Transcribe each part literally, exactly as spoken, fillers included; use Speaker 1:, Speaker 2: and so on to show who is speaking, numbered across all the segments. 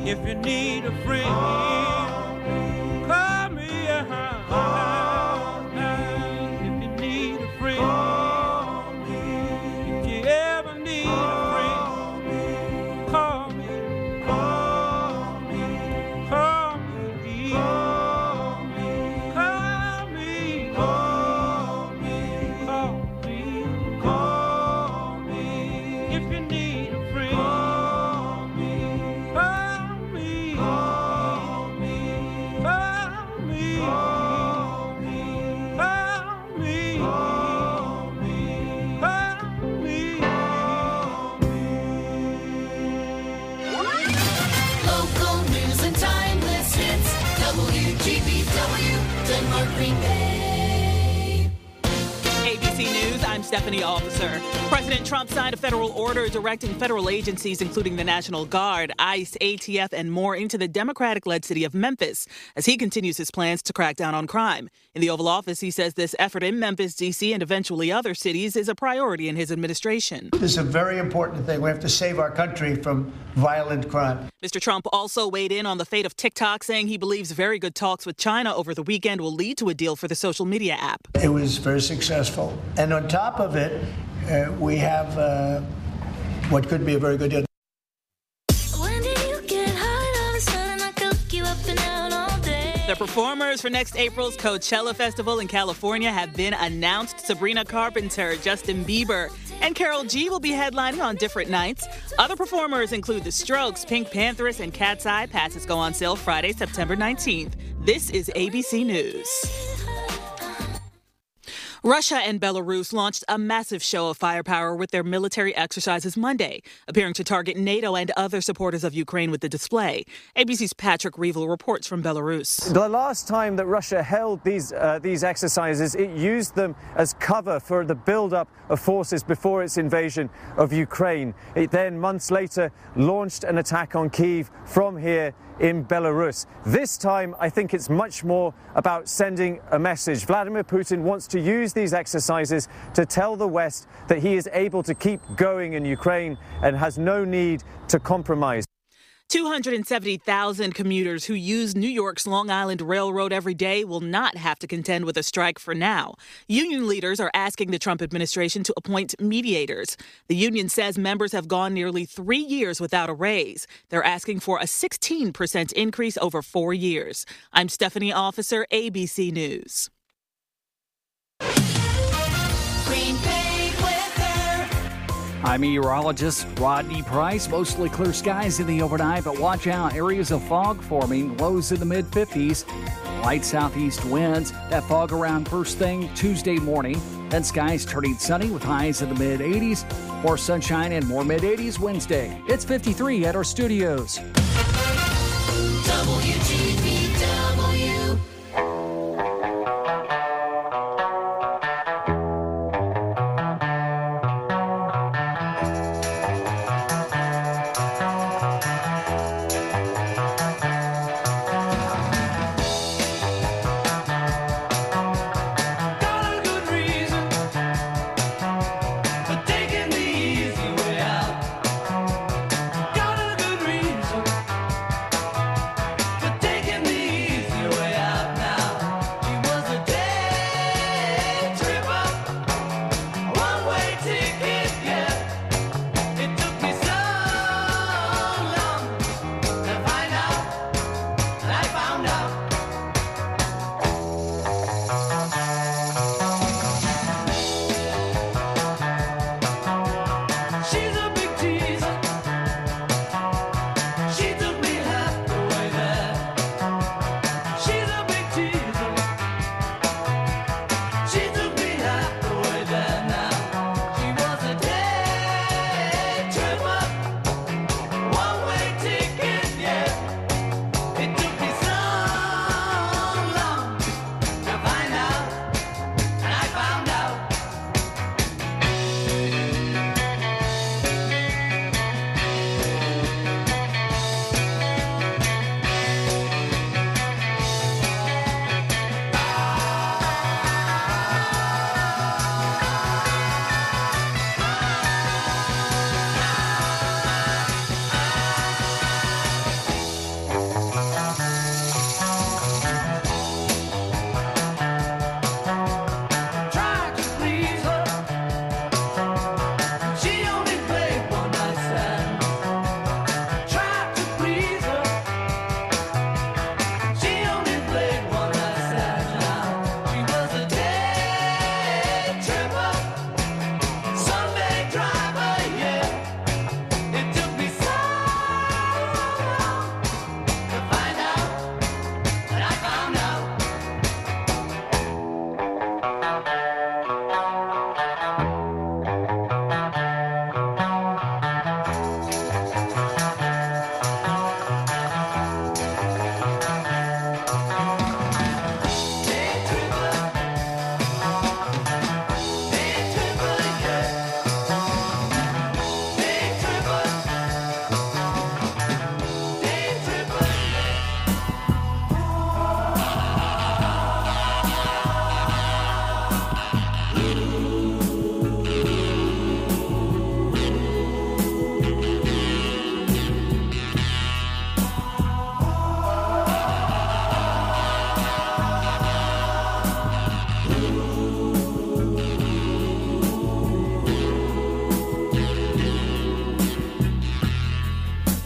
Speaker 1: If you need a friend, call me. Call me. If you need a friend, call me. If you ever need a friend, call me. Call me. Call me. Call me. Call me. Call me. Call me. Call me. If you need a friend.
Speaker 2: A B C News, I'm Stephanie Officer. President Trump signed a federal order directing federal agencies, including the National Guard, ICE, A T F, and more, into the Democratic-led city of Memphis as he continues his plans to crack down on crime. In the Oval Office, he says this effort in Memphis, D C, and eventually other cities is a priority in his administration.
Speaker 3: This is a very important thing. We have to save our country from violent crime.
Speaker 2: Mister Trump also weighed in on the fate of TikTok, saying he believes very good talks with China over the weekend will lead to a deal for the social media app.
Speaker 3: It was very successful. And on top of it, uh, we have uh, what could be a very good deal.
Speaker 4: When did you get high? All of a sudden I cook you up and down all day.
Speaker 2: The performers for next April's Coachella Festival in California have been announced. Sabrina Carpenter, Justin Bieber, and Karol G will be headlining on different nights. Other performers include The Strokes, Pink Panthers, and Cat's Eye. Passes go on sale Friday, September nineteenth. This is A B C News. Russia and Belarus launched a massive show of firepower with their military exercises Monday, appearing to target NATO and other supporters of Ukraine with the display. A B C's Patrick Reevell reports from Belarus.
Speaker 5: The last time that Russia held these uh, these exercises, it used them as cover for the build-up of forces before its invasion of Ukraine. It then, months later, launched an attack on Kyiv from here in Belarus. This time, I think it's much more about sending a message. Vladimir Putin wants to use these exercises to tell the West that he is able to keep going in Ukraine and has no need to compromise.
Speaker 2: two hundred seventy thousand commuters who use New York's Long Island Railroad every day will not have to contend with a strike for now. Union leaders are asking the Trump administration to appoint mediators. The union says members have gone nearly three years without a raise. They're asking for a sixteen percent increase over four years. I'm Stephanie Officer, A B C News.
Speaker 4: Green Bay weather.
Speaker 6: I'm meteorologist Rodney Price. Mostly clear skies in the overnight, but watch out. Areas of fog forming, lows in the mid fifties. Light southeast winds. That fog around first thing Tuesday morning. Then skies turning sunny with highs in the mid eighties. More sunshine and more mid eighties Wednesday. It's fifty-three at our studios.
Speaker 4: W G B W.
Speaker 1: Taking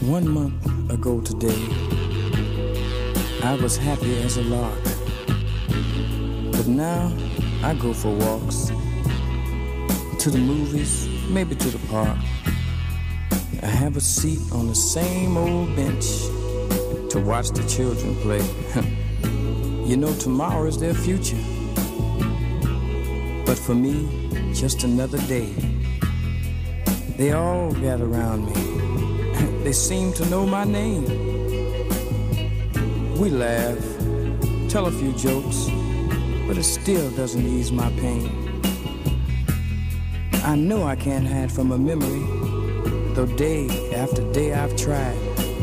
Speaker 7: One month ago today, I was happy as a lark. But now I go for walks, to the movies, maybe to the park. I have a seat on the same old bench to watch the children play. You know, tomorrow is their future. But for me, just another day. They all gather around me. They seem to know my name. We laugh, tell a few jokes, but it still doesn't ease my pain. I know I can't hide from a memory, though day after day I've tried.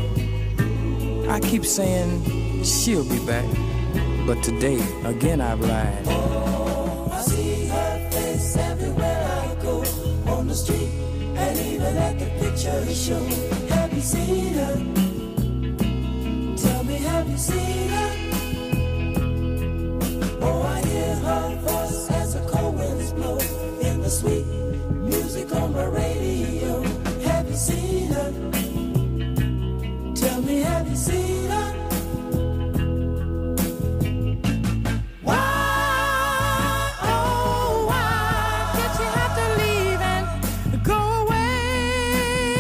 Speaker 7: I keep saying she'll be back, but today again I've lied.
Speaker 8: Oh, I see her face everywhere I go, on the street and even at the picture show. Have you seen her? Tell me, have you seen her? Oh, I hear her voice as the cold winds blow in the sweet music on the radio. Have you seen her? Tell me, have you seen her?
Speaker 9: Why, oh, why did you have to leave and go away?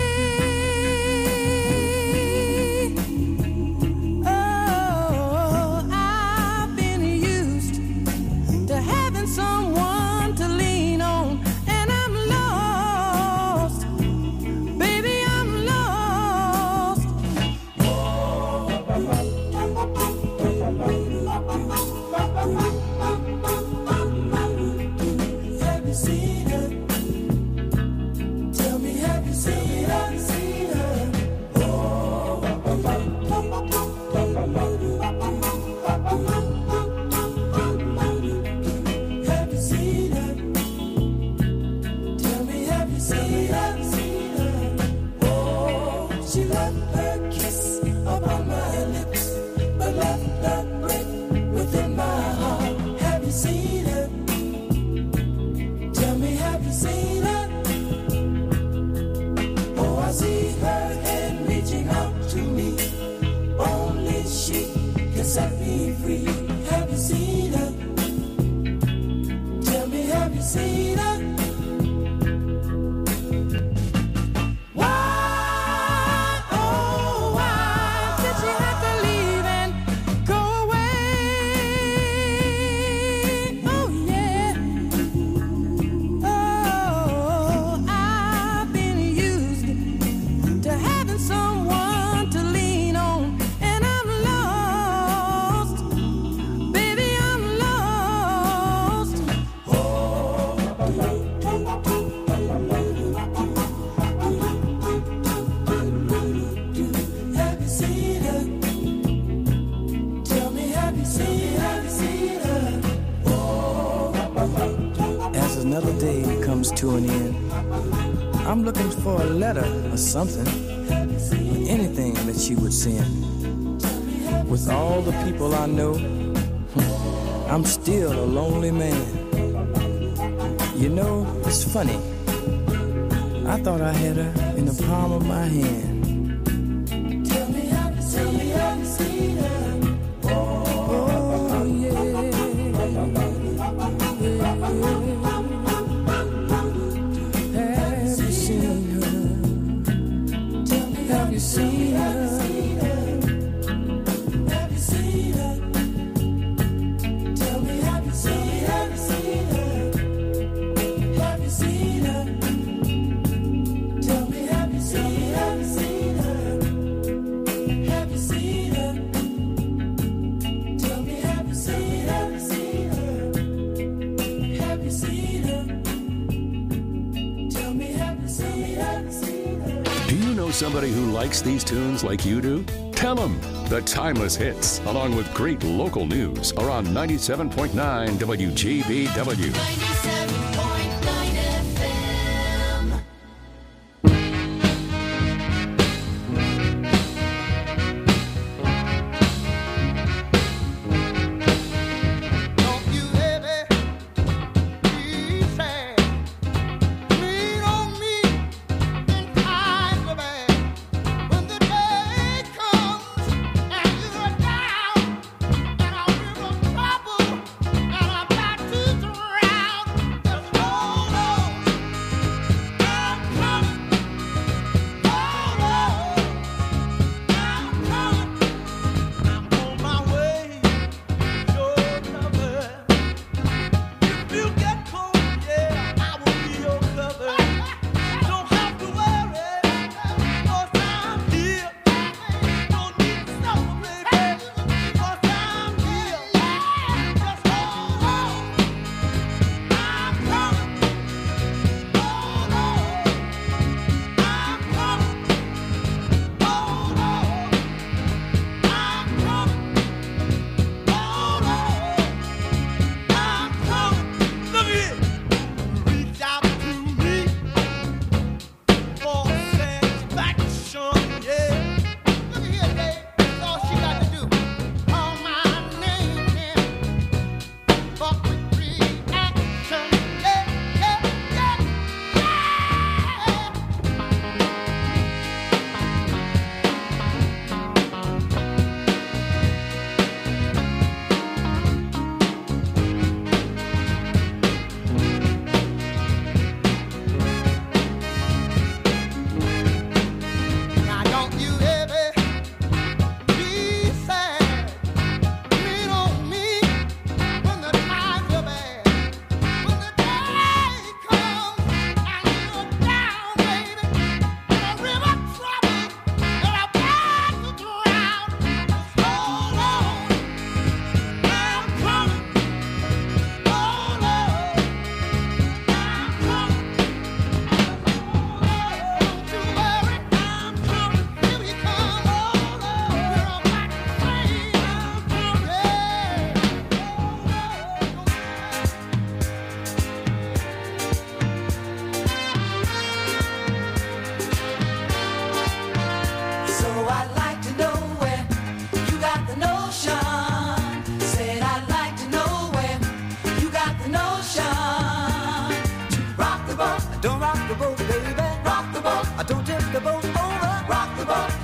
Speaker 9: Oh, I've been used to having someone to lean on, and I'm lost, baby, I'm lost.
Speaker 8: Have you seen her? Tell me, have you seen her? Seen her? Oh, have you seen her? Tell me, have you seen her? Seen her? Oh, she left her kiss upon my lips, but left the brick within my heart. Have you seen her? Tell me, have you seen her? Oh, I see her hand reaching out to me. Only she can set me free. Have you seen her? Tell me, have you seen her?
Speaker 9: Why, oh, why did she have to leave and go away? Oh, yeah. Oh, I've been used to having someone to lean on, and I'm lost, baby, I'm lost.
Speaker 8: Have you seen her? Tell me, have you seen her? Seen her?
Speaker 7: As another day comes to an end, I'm looking for a letter or something, anything that she would send. With all the people I know, I'm still a lonely man. You know, it's funny. I thought I had her in the palm of my hand.
Speaker 8: Tell me, have you seen her? Have you seen her?
Speaker 7: Oh, yeah. Have you seen her? Have you seen her?
Speaker 8: Have you seen her? Tell me, have you seen her? Have you seen her? Tell me, have you seen her? Have you seen her? Tell me, have you seen her? Have you seen her? Tell me, have you seen her?
Speaker 10: Do you know somebody who likes these tunes like you do? Tell them the timeless hits, along with great local news, are on ninety-seven point nine W G B W.
Speaker 4: ninety-seven point nine F M.
Speaker 8: Don't you ever be sad. Lean on me in times of bad. When the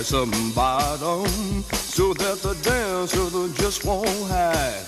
Speaker 11: has some bottom so that the dancer just won't hide.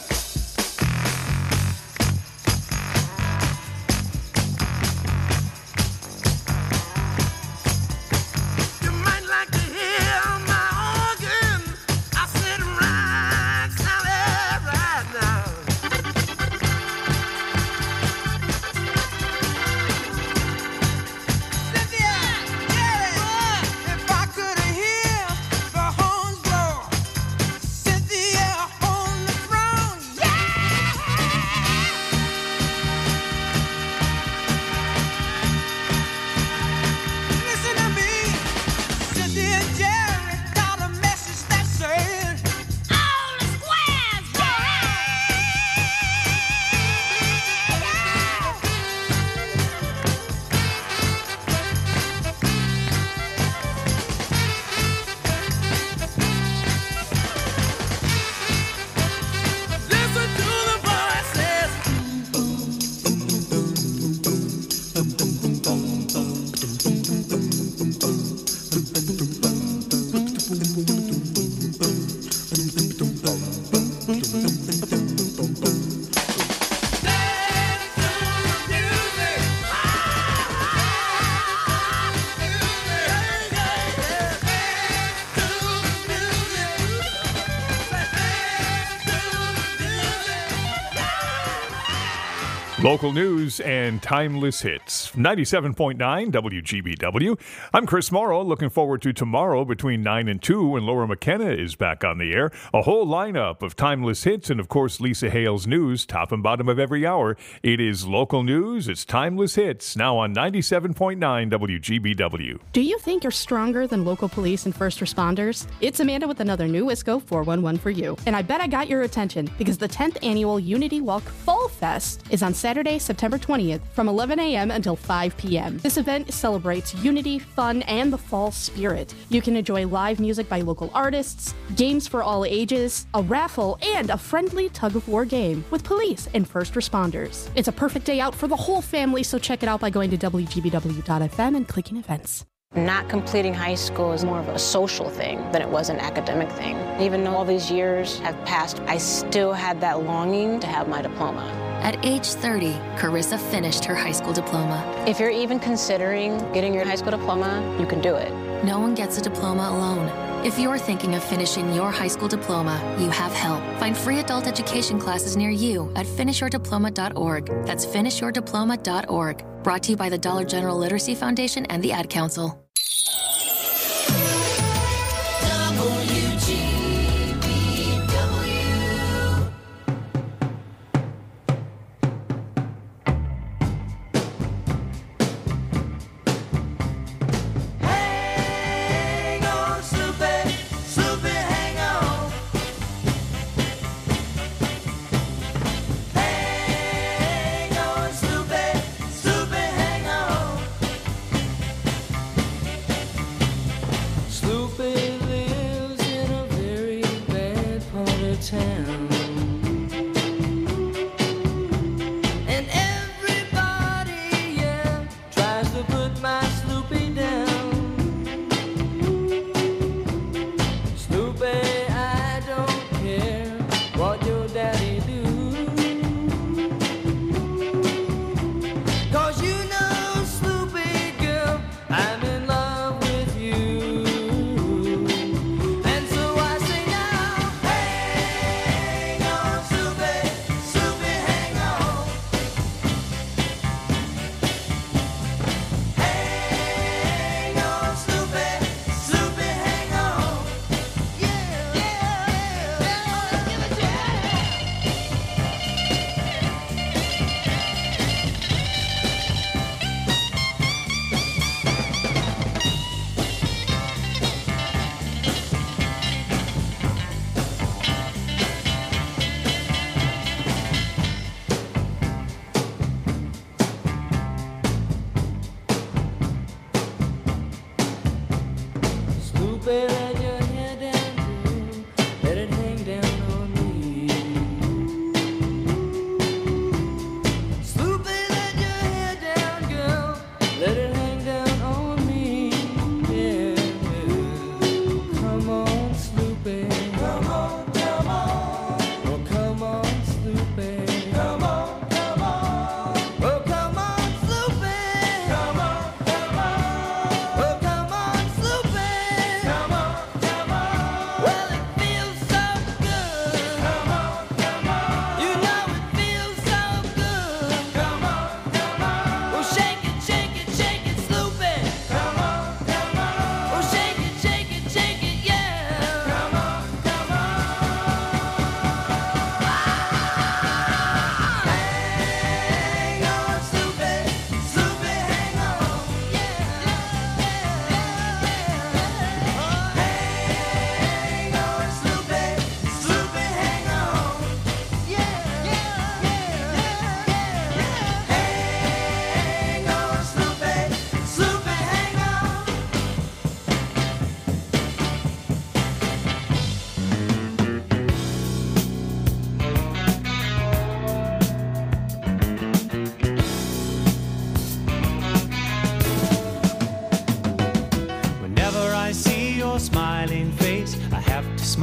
Speaker 12: Local news and timeless hits. ninety-seven point nine W G B W. I'm Chris Morrow. Looking forward to tomorrow between nine and two when Laura McKenna is back on the air. A whole lineup of timeless hits and, of course, Lisa Hale's news, top and bottom of every hour. It is local news. It's timeless hits now on ninety-seven point nine W G B W.
Speaker 13: Do you think you're stronger than local police and first responders? It's Amanda with another new Wisco four one one for you. And I bet I got your attention because the tenth annual Unity Walk Fall Fest is on Saturday, September twentieth from eleven a.m. until five p.m. This event celebrates unity, fun, and the fall spirit. You can enjoy live music by local artists, games for all ages, a raffle, and a friendly tug-of-war game with police and first responders. It's a perfect day out for the whole family, so check it out by going to W G B W dot F M and clicking events.
Speaker 14: Not completing high school is more of a social thing than it was an academic thing. Even though all these years have passed, I still had that longing to have my diploma.
Speaker 15: At age thirty, Carissa finished her high school diploma.
Speaker 14: If you're even considering getting your high school diploma, you can do it.
Speaker 15: No one gets a diploma alone. If you're thinking of finishing your high school diploma, you have help. Find free adult education classes near you at finish your diploma dot org. That's finish your diploma dot org. Brought to you by the Dollar General Literacy Foundation and the Ad Council.
Speaker 8: W G B W. Hang on, Snoopy, Snoopy, hang on. Hang on, Snoopy, Snoopy, hang on. Snoopy lives in a very bad part of town. And everybody, yeah, tries to put my Snoopy down. Snoopy, I don't care what your daddy do. 'Cause you know, Snoopy girl, I'm in love with you. And so I say now, hey,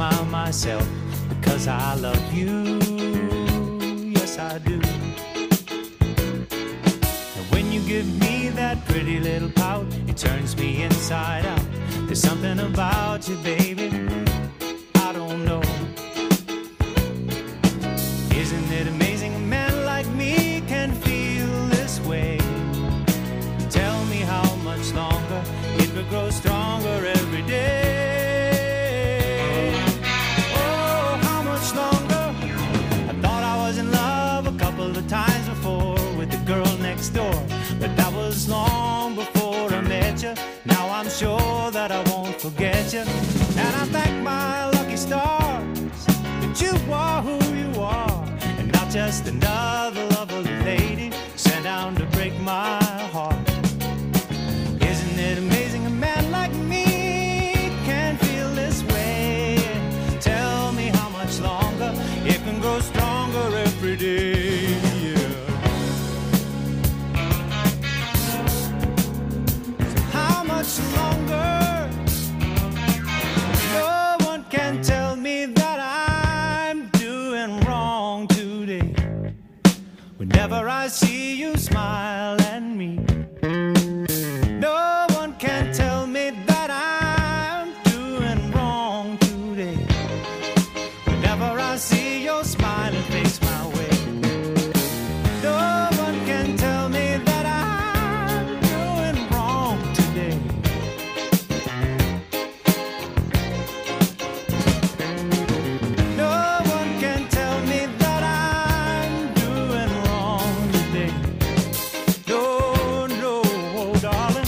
Speaker 16: smile myself because I love you. Yes, I do. And when you give me that pretty little pout, it turns me inside out. There's something about you, baby, I don't know. Isn't it amazing a man like me can feel this way? Tell me how much longer it will grow stronger every day. Oh, how much longer? I thought I was in love a couple of times before with the girl next door, but that was long before I met you. Now I'm sure that I won't forget you, and I thank my lucky stars that you are who you are, and not just another lovely lady sent down to break my heart. Isn't it amazing a man like me can feel this way? Tell me how much longer it can grow stronger every day. Yeah. So how much longer? No one can tell me that I'm doing wrong today. Whenever I see you smile at me, no one can tell me that I'm doing wrong today. Whenever I see your smiling face my way, no one can tell me that I'm doing wrong today. No one can tell me that I'm doing wrong today. No, no, oh, darling.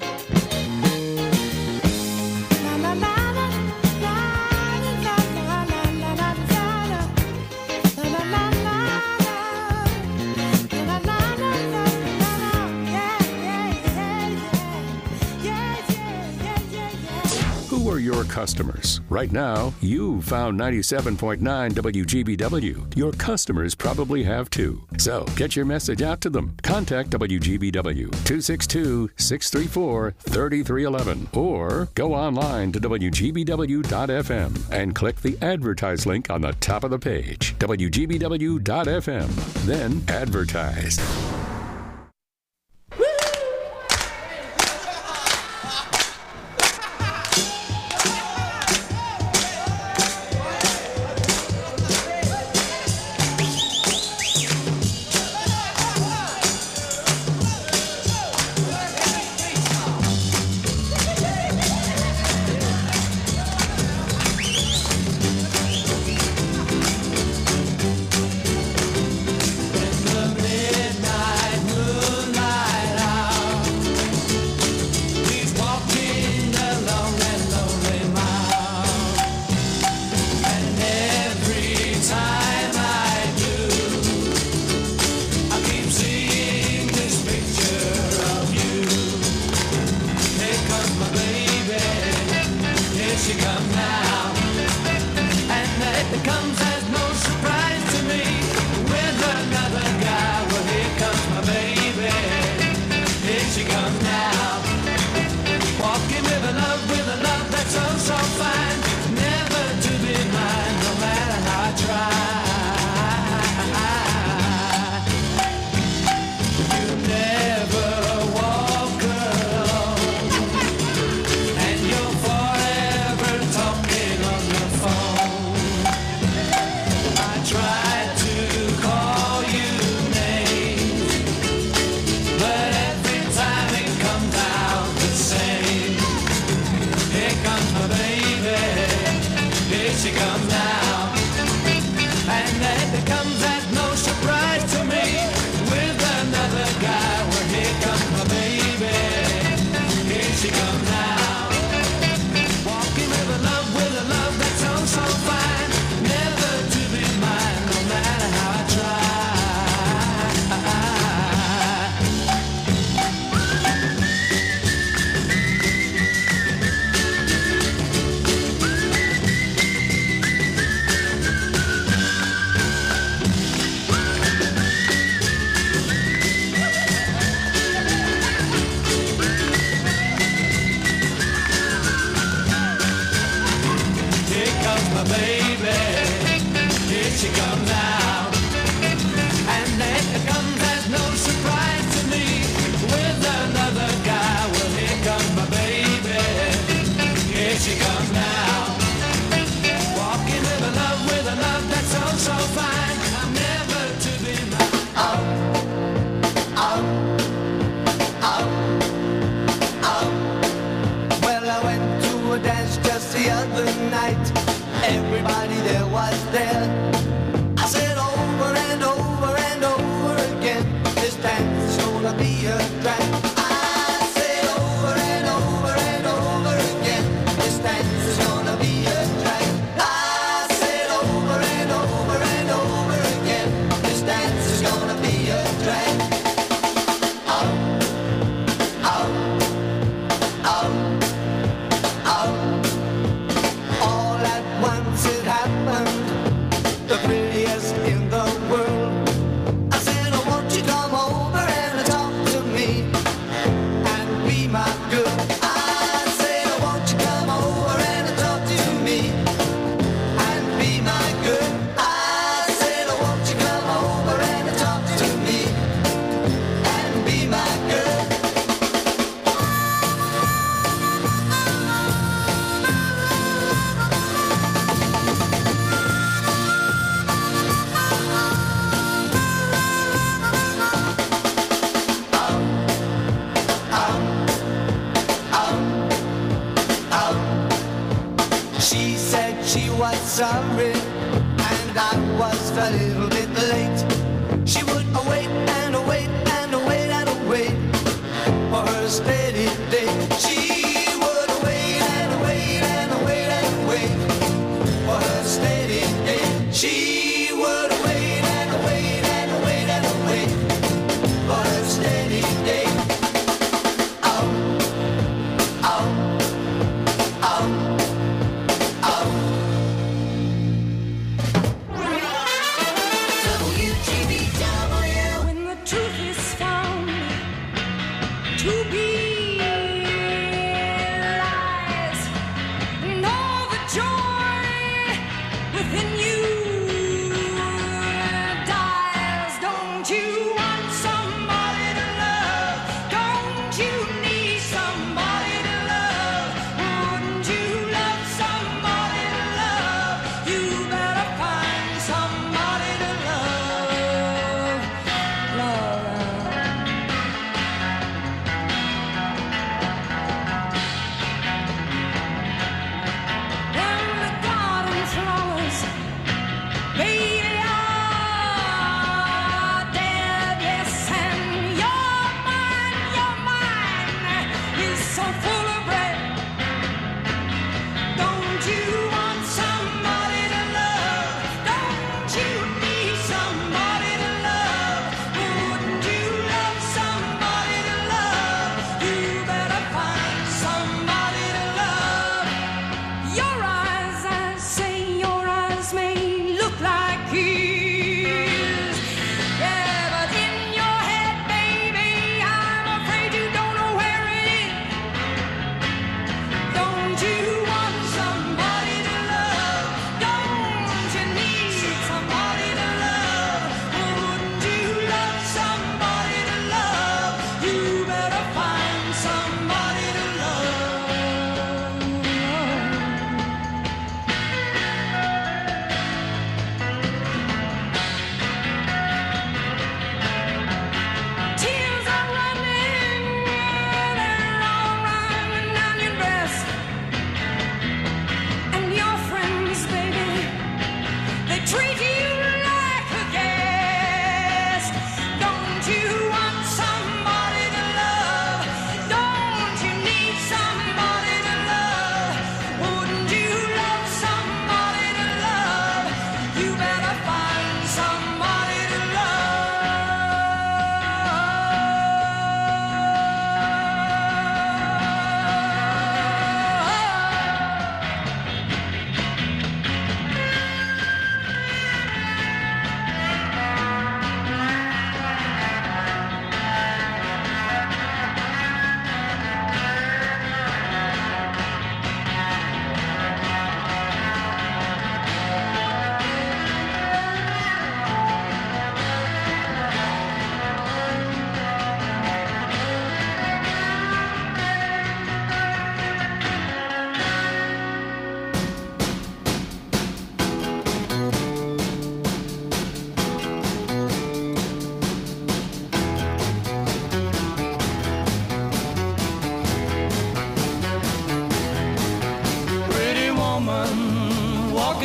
Speaker 10: Who are your customers? Right now, you found ninety-seven point nine W G B W. Your customers probably have too. So get your message out to them. Contact W G B W two six two, six three four, three three one one or go online to W G B W dot F M and click the advertise link on the top of the page. W G B W dot F M. Then advertise.
Speaker 8: my baby. Here she comes now. And then it comes as no surprise to me with another guy. Well, here comes my baby. Here she comes now. Walking with a love, with a love that's so, so fine. I'm never to be mine. Oh, oh, oh, oh. Well, I went to a dance just the other night. Everybody there was there. I said over and over and over again, this dance is gonna be a drag. I said over and over and over again, this dance is gonna be a drag. I said over and over and over again, this dance is gonna be a drag. Oh, oh, oh, oh. All at once it happened, the prettiest in the world. I said, oh, won't you come over and talk to me and be my girl? I said, oh, won't you come over and talk to me and be my girl? I said, oh, won't you come over and talk to me and be my girl? She said she was sorry, and I was a little bit late. She would await and await and await and await for her steady day. She would await and await and await and wait for her steady day. She would await and await and await and wait for her steady day. Oh, oh, oh. W G B W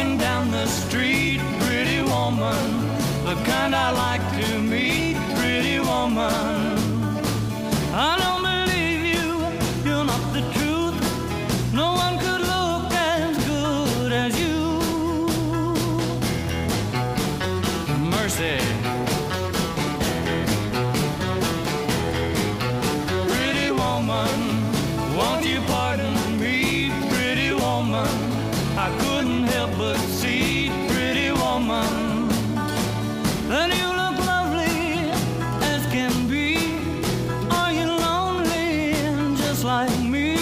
Speaker 16: walking down the street, pretty woman, the kind I like to meet, pretty woman. I don't believe you, you're not the truth. No one could look as good as you. Mercy. Pretty woman, won't you pardon me, pretty woman? I couldn't help but see, pretty woman, that you look lovely as can be. Are you lonely just like me?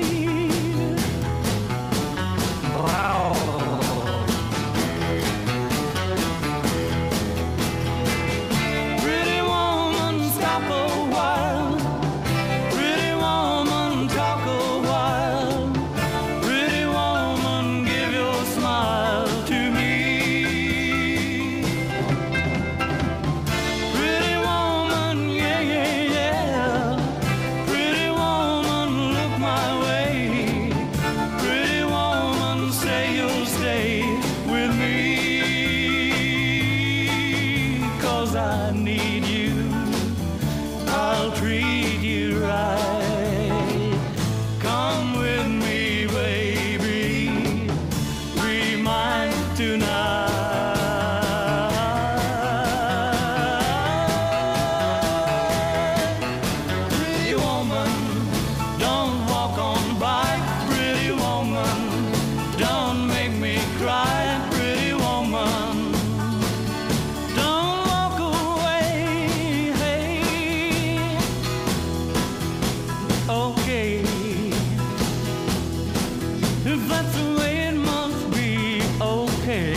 Speaker 16: Wow. Pretty woman, stop a while. Pretty woman, talk a while. Pretty woman, give your smile to me. Pretty woman, yeah, yeah, yeah. Pretty woman, look my way. Pretty woman, say you'll stay with me. 'Cause I need you, I'll treat you right. Come with me, baby, be mine tonight. Pretty woman, don't walk on by. Pretty woman, don't make me cry. Pretty woman, don't walk away. Hey, okay, if that's the way it must be, okay.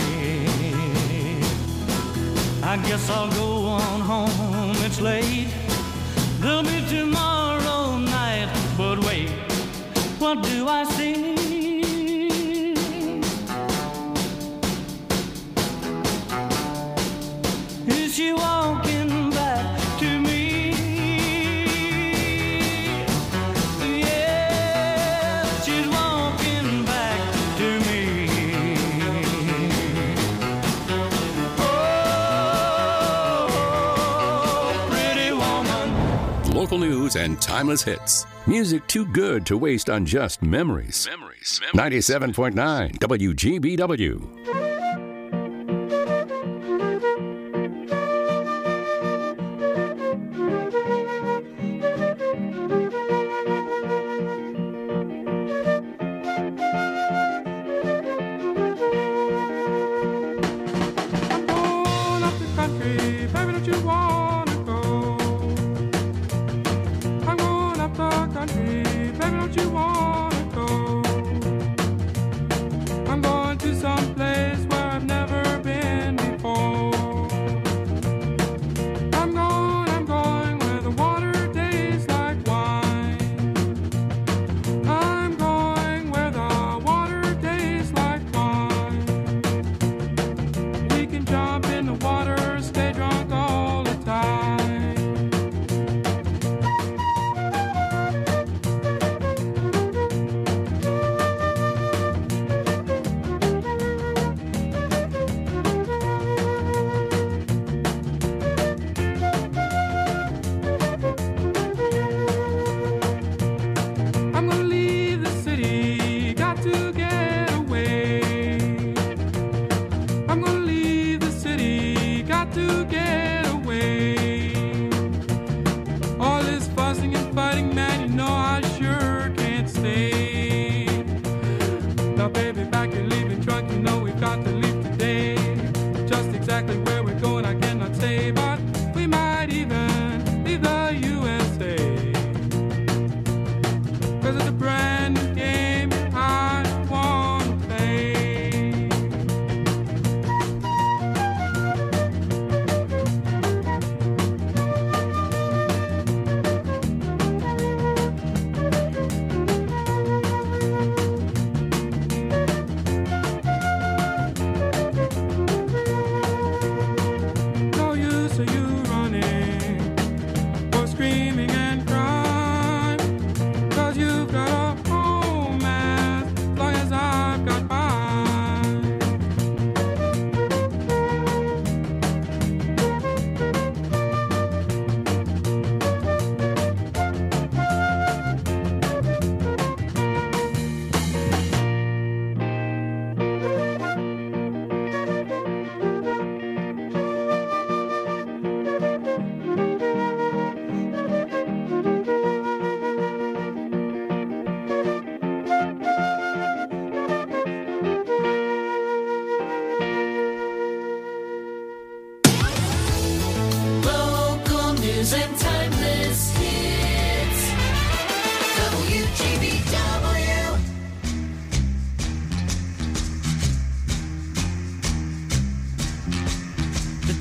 Speaker 16: I guess I'll go on home, it's late. There'll be tomorrow night, but wait, what do I see? Is she walking back to me? Yeah, she's walking back to me. Oh, pretty woman.
Speaker 10: Local news and timeless hits. Music too good to waste on just memories. Memories. ninety-seven point nine W G B W.
Speaker 1: Going up the country, baby, don't you wanna go? I'm going up the country, baby, don't you wanna go? I'm going to some place where I've never been before. I'm going, I'm going where the water tastes like wine. I'm going where the water tastes like wine. We can jump in the water, stay drunk all the time. I'm gonna leave the city, got to get away. I'm gonna leave the city, got to get away. All this fussing and fighting, man, you know I sure can't stay. Now, baby, back you're leaving drunk, you know we've got to leave today. Just exactly where we're going, I cannot say, but we might even leave the U S A. 'Cause it's a brand new game I wanna play.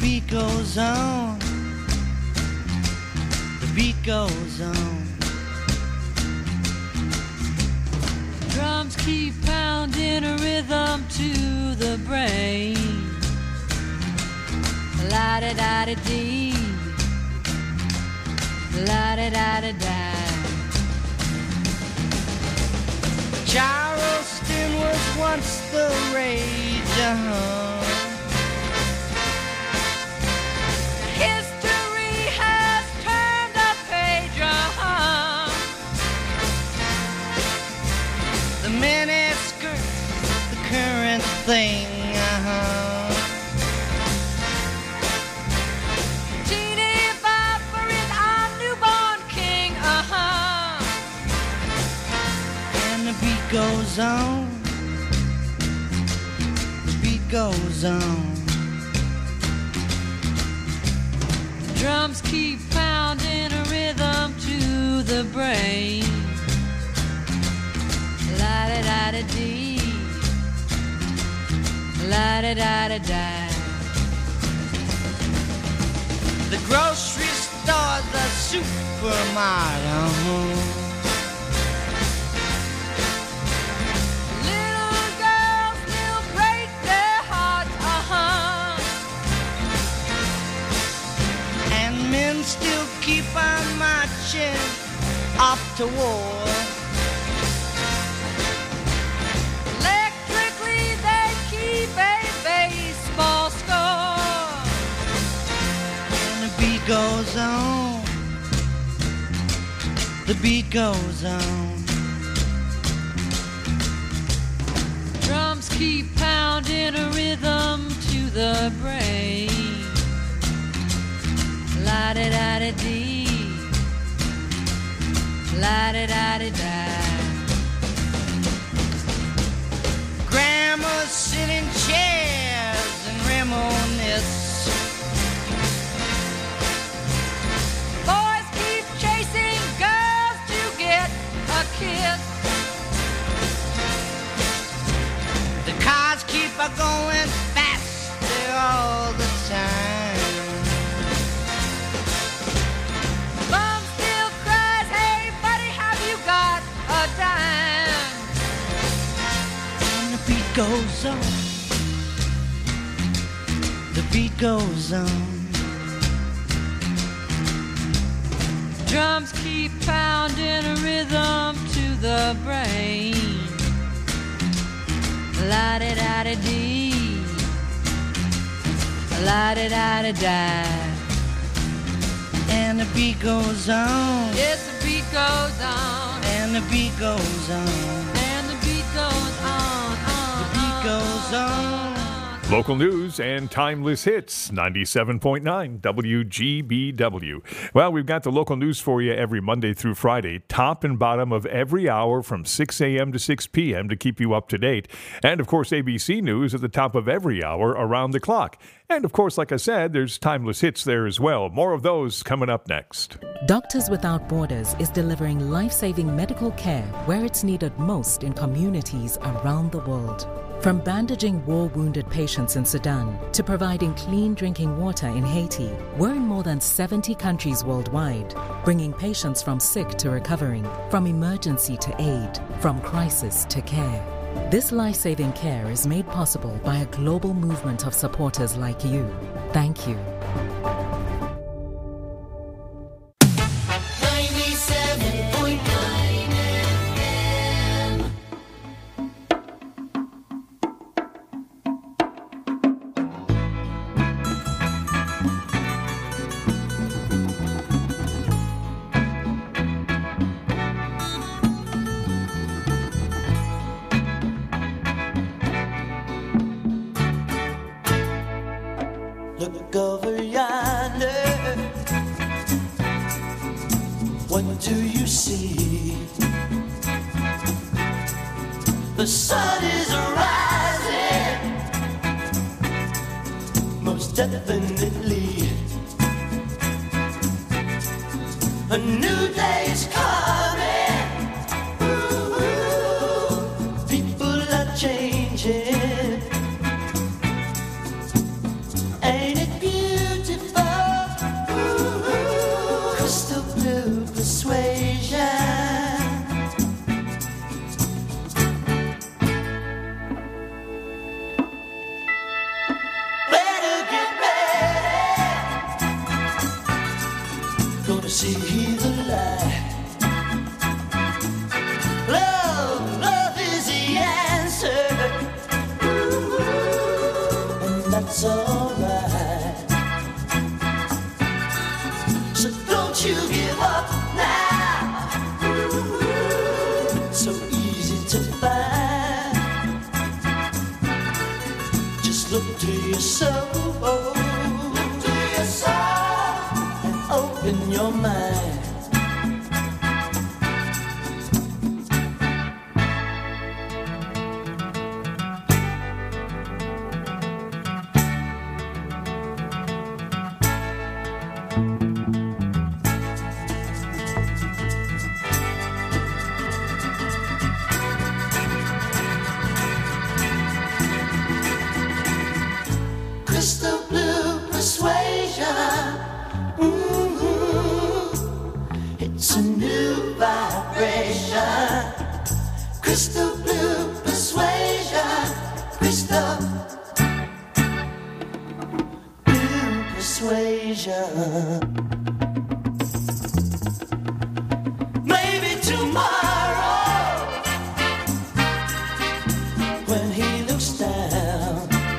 Speaker 17: beat goes on. The beat goes on.
Speaker 18: Drums keep pounding a rhythm to the brain. La-da-da-da-dee, la-da-da-da-da.
Speaker 17: Charleston was once the rage, uh-huh.
Speaker 18: History has turned a page, uh-huh.
Speaker 17: The miniskirts, the current thing, uh-huh.
Speaker 18: Teeny Bopper is our newborn king, uh-huh.
Speaker 17: And the beat goes on. The beat goes on.
Speaker 18: Drums keep pounding a rhythm to the brain. La-da-da-da-dee, la-da-da-da-da.
Speaker 17: The grocery store, the supermarket, uh-huh.
Speaker 18: Little girls still break their hearts, uh-huh.
Speaker 17: And men still keep on marching off to war.
Speaker 18: Electrically they keep a baseball score.
Speaker 17: And the beat goes on. The beat goes on.
Speaker 18: Drums keep pounding a rhythm to the brain. La-da-da-da-dee, la-da-da-da-da.
Speaker 17: Grandmas sit in chairs and reminisce.
Speaker 18: Boys keep chasing girls to get a kiss.
Speaker 17: The cars keep a going faster all the time.
Speaker 18: Mom still cries, hey buddy, have you got a dime?
Speaker 17: And the beat goes on. The beat goes on.
Speaker 18: Drums keep pounding a rhythm to the brain. La-da-da-da-dee, la-da-da-da-da.
Speaker 17: And the beat goes on.
Speaker 18: Yes, the beat goes on.
Speaker 17: And the beat goes on.
Speaker 18: And the beat goes on, on,
Speaker 17: The beat goes on.
Speaker 12: Local news and timeless hits, ninety-seven point nine W G B W. Well, we've got the local news for you every Monday through Friday, top and bottom of every hour from six a.m. to six p.m. to keep you up to date. And, of course, A B C News at the top of every hour around the clock. And, of course, like I said, there's timeless hits there as well. More of those coming up next.
Speaker 19: Doctors Without Borders is delivering life-saving medical care where it's needed most in communities around the world. From bandaging war-wounded patients in Sudan to providing clean drinking water in Haiti, we're in more than seventy countries worldwide, bringing patients from sick to recovering, from emergency to aid, from crisis to care. This life-saving care is made possible by a global movement of supporters like you. Thank you.
Speaker 8: ninety-seven point nine F M. Look over yonder. What do you see? The sun is rising, most definitely. A new day's coming. Ooh, people are changing. Ain't it beautiful? see the light. Love, love is the answer, and that's alright. So don't you give up now. So easy to find. Just look to your soul. Look to your soul and open your mind. Crystal blue persuasion. Mm-hmm. It's a new vibration. Crystal blue persuasion. Crystal blue persuasion. Maybe tomorrow, when he looks down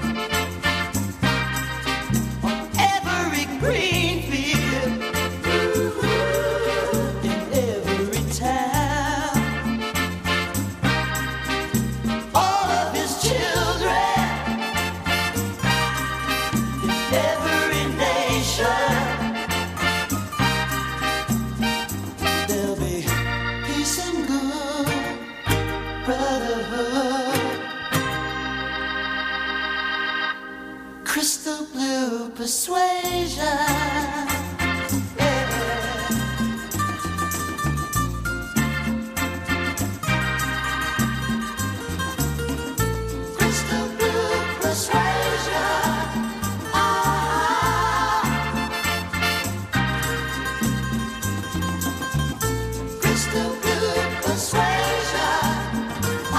Speaker 8: every green field, in every town, all of his children, in every nation, there'll be peace and good brotherhood. Crystal blue persuasion. Crystal blue persuasion. Ah. Crystal blue persuasion. Ah.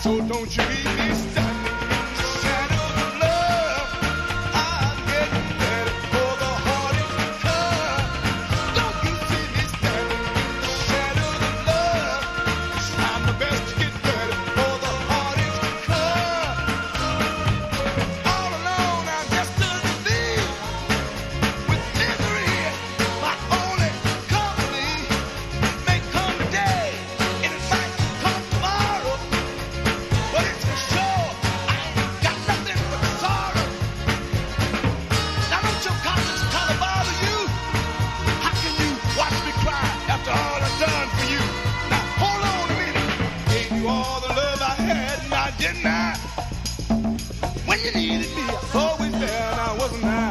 Speaker 11: So don't you leave me standing in the shadows of love. I'm getting ready for the heartache to come. Don't you see me standing in the shadows of love? I'm trying my best to get ready for the heartache to come. All alone, I'm just a thief with misery, my only company. May come today, and it might come tomorrow, but it's for sure I ain't got nothing but sorrow. Now don't your conscience kind of bother you? How can you watch me cry after all I've done for you? Now hold on a minute. Gave you all the love I had, now didn't I? When you needed me, I was always there, now wasn't I?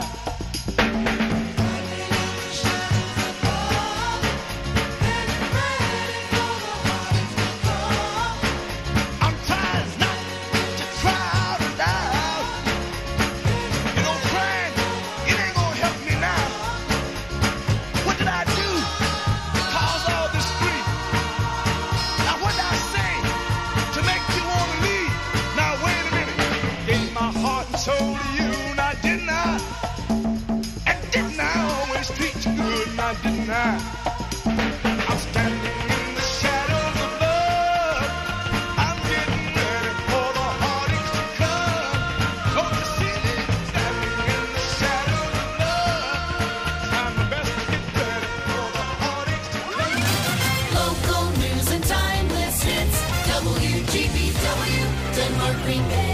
Speaker 11: I'm trying not to cry out loud. You know, crying, it ain't gonna help me now. What did I do to cause all this grief? Now what did I say to make you wanna leave? Now wait a minute. Gave my heart and soul to you, now didn't I? And didn't I always treat you good, now didn't I? I'm standing in the shadows of love. I'm getting ready for the heartaches to come. Don't you see me standing in the shadows of love? Trying my best to get ready for the heartaches to come.
Speaker 4: Local news and timeless hits. W G B W, Denmark, Green Bay.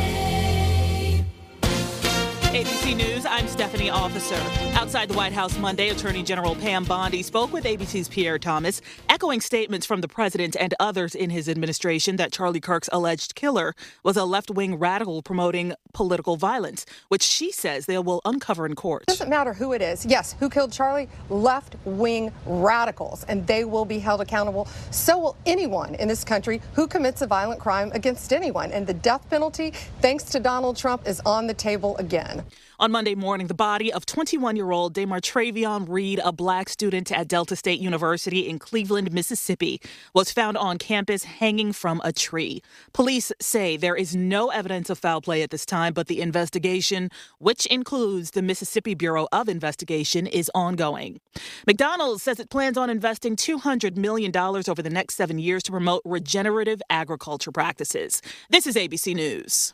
Speaker 2: A B C News, I'm Stephanie Officer. Outside the White House Monday, Attorney General Pam Bondi spoke with A B C's Pierre Thomas, echoing statements from the president and others in his administration that Charlie Kirk's alleged killer was a left-wing radical promoting political violence, which she says they will uncover in court.
Speaker 20: It doesn't matter who it is. Yes, who killed Charlie? Left-wing radicals, and they will be held accountable. So will anyone in this country who commits a violent crime against anyone. And the death penalty, thanks to Donald Trump, is on the table again.
Speaker 2: On Monday morning, the body of twenty-one-year-old Damar Travion Reed, a black student at Delta State University in Cleveland, Mississippi, was found on campus hanging from a tree. Police say there is no evidence of foul play at this time, but the investigation, which includes the Mississippi Bureau of Investigation, is ongoing. McDonald's says it plans on investing two hundred million dollars over the next seven years to promote regenerative agriculture practices. This is A B C News.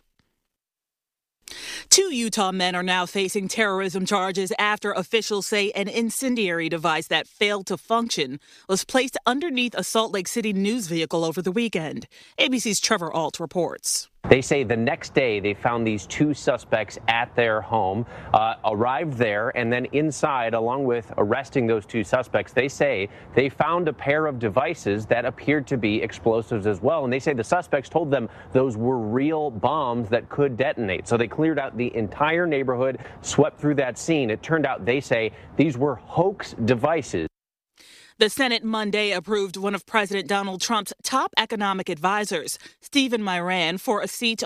Speaker 2: Two Utah men are now facing terrorism charges after officials say an incendiary device that failed to function was placed underneath a Salt Lake City news vehicle over the weekend. A B C's Trevor Ault reports.
Speaker 21: They say the next day they found these two suspects at their home, uh, arrived there, and then inside, along with arresting those two suspects, they say they found a pair of devices that appeared to be explosives as well. And they say the suspects told them those were real bombs that could detonate. So they cleared out the entire neighborhood, swept through that scene. It turned out, they say, these were hoax devices.
Speaker 2: The Senate Monday approved one of President Donald Trump's top economic advisors, Stephen Miran, for a seat